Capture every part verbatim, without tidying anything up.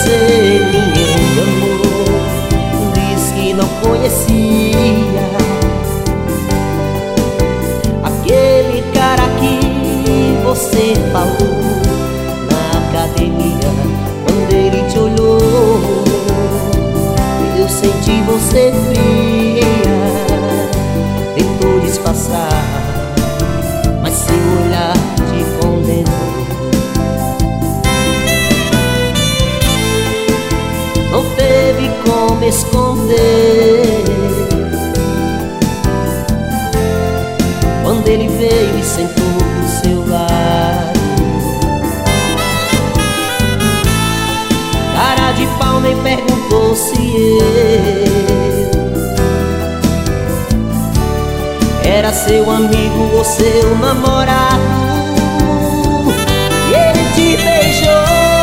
você me enganou, diz que não conhecia aquele cara que você falou na academia. Quando ele te olhou, eu senti você fria. Tentou disfarçar, mas seu olhar te condenou. Não teve como esconder. Quando ele veio e sentou do seu lado, cara de pau nem perguntou se eu era seu amigo ou seu namorado. E ele te beijou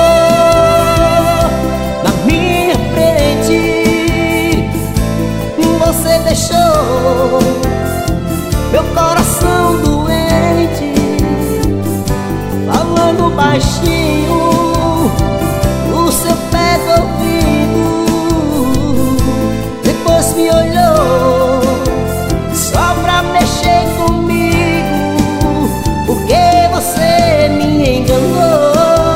na minha frente. Você deixou meu coração doente, falando baixinho o seu pé do ouvido. Depois me olhou só pra mexer comigo, porque você me enganou.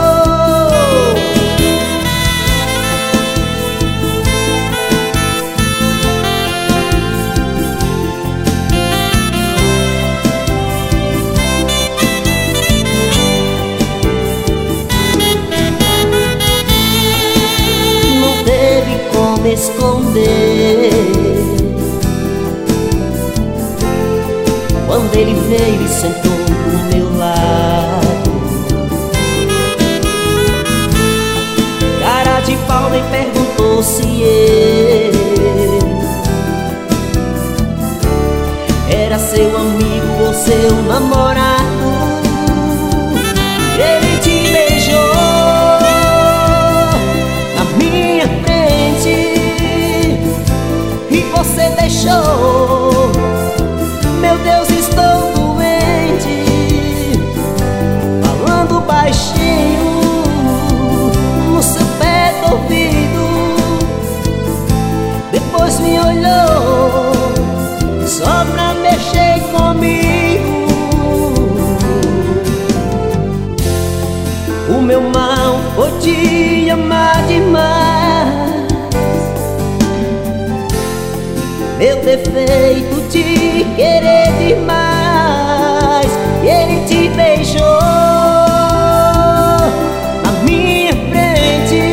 Não teve como esconder. Quando ele veio e sentou do meu lado, cara de pau nem perguntou se eu era seu amigo ou seu namorado. Ele te beijou na minha frente e você deixou. Meu Deus, estou doente, falando baixinho no seu pé do ouvido. Depois me olhou só pra mexer comigo. O meu mal foi te amar demais, meu defeito te querer demais. E ele te beijou na minha frente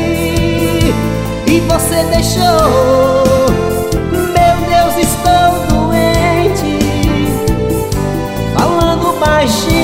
e você deixou. Meu Deus, estou doente, falando baixinho